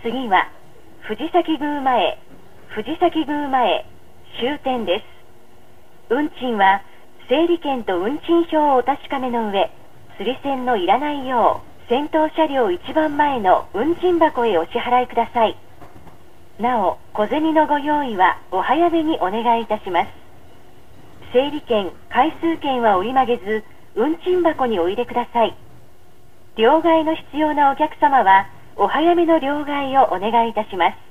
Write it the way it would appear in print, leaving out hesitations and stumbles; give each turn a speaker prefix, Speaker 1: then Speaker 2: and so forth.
Speaker 1: 次は藤崎宮前終点です。運賃は整理券と運賃表をお確かめの上、釣り銭のいらないよう先頭車両一番前の運賃箱へお支払いください。なお、小銭のご用意はお早めにお願いいたします。整理券、回数券は折り曲げず、運賃箱にお入れください。両替の必要なお客様は、お早めの両替をお願いいたします。